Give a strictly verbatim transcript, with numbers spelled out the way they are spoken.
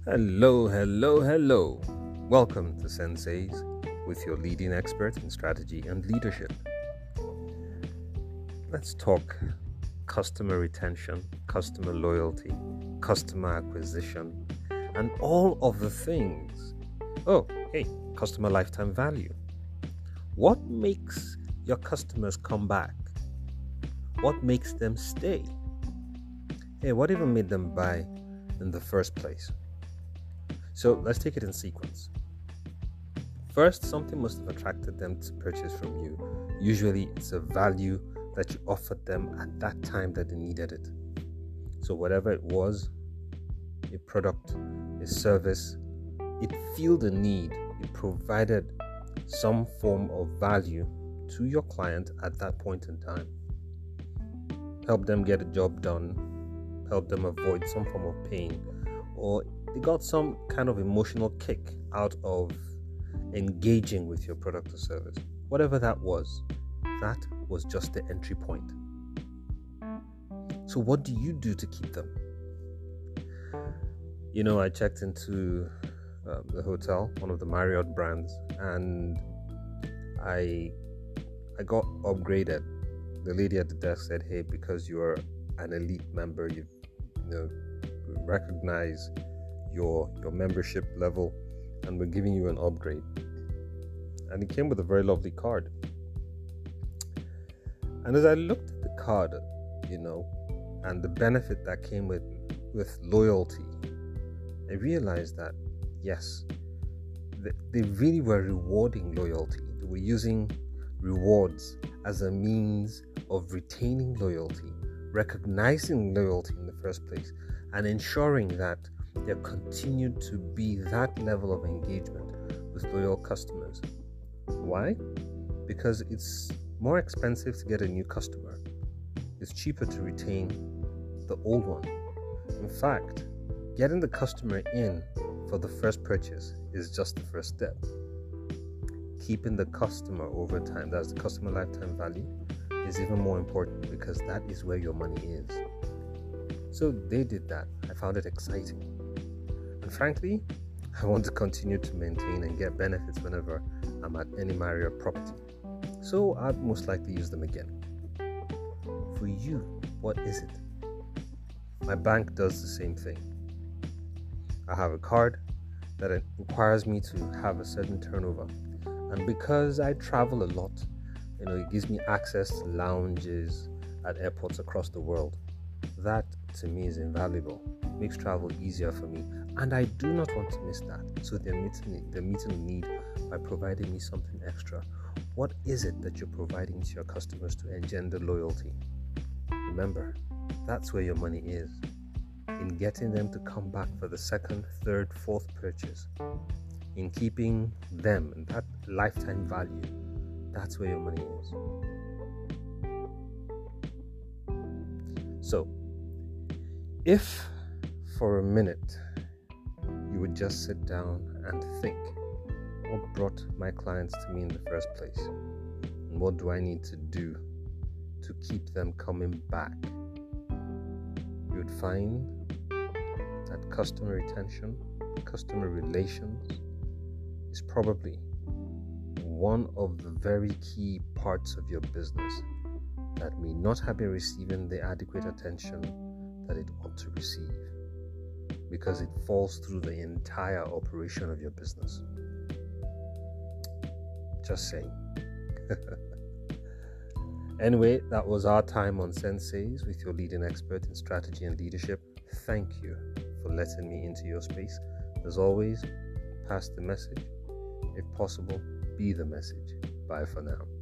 Hello, hello, hello. Welcome to Senseis with your leading expert in strategy and leadership. Let's talk customer retention, customer loyalty, customer acquisition, and all of the things. Oh, hey, customer lifetime value. What makes your customers come back? What makes them stay? Hey, what even made them buy in the first place? So let's take it in sequence. First, something must have attracted them to purchase from you. Usually, it's a value that you offered them at that time that they needed it. So whatever it was, a product, a service, it filled a need. It provided some form of value to your client at that point in time. Help them get a job done, help them avoid some form of pain, or they got some kind of emotional kick out of engaging with your product or service. Whatever that was, that was just the entry point. So what do you do to keep them? You know, I checked into uh, the hotel, one of the Marriott brands, and I I got upgraded. The lady at the desk said, "Hey, because you are an elite member, you you know recognize your your membership level, and we're giving you an upgrade." And it came with a very lovely card. And as I looked at the card, you know, and the benefit that came with with loyalty, I realized that yes, they really were rewarding loyalty. They were using rewards as a means of retaining loyalty, recognizing loyalty in the first place, and ensuring that there continued to be that level of engagement with loyal customers. Why? Because it's more expensive to get a new customer. It's cheaper to retain the old one. In fact, getting the customer in for the first purchase is just the first step. Keeping the customer over time, that's the customer lifetime value, is even more important because that is where your money is. So they did that. I found it exciting. And frankly, I want to continue to maintain and get benefits whenever I'm at any Marriott property. So I'd most likely use them again. For you, what is it? My bank does the same thing. I have a card that requires me to have a certain turnover. And because I travel a lot, you know, it gives me access to lounges at airports across the world. That to me is invaluable. It makes travel easier for me. And I do not want to miss that. So they're meeting, they're meeting a need by providing me something extra. What is it that you're providing to your customers to engender loyalty? Remember, that's where your money is. In getting them to come back for the second, third, fourth purchase. In keeping them and that lifetime value. That's where your money is. So, if for a minute you would just sit down and think, what brought my clients to me in the first place? And what do I need to do to keep them coming back? You would find that customer retention, customer relations is probably one of the very key parts of your business that may not have been receiving the adequate attention that it ought to receive, because it falls through the entire operation of your business. Just saying. Anyway, that was our time on Senseis with your leading expert in strategy and leadership. Thank you for letting me into your space. As always, pass the message. If possible, be the message. Bye for now.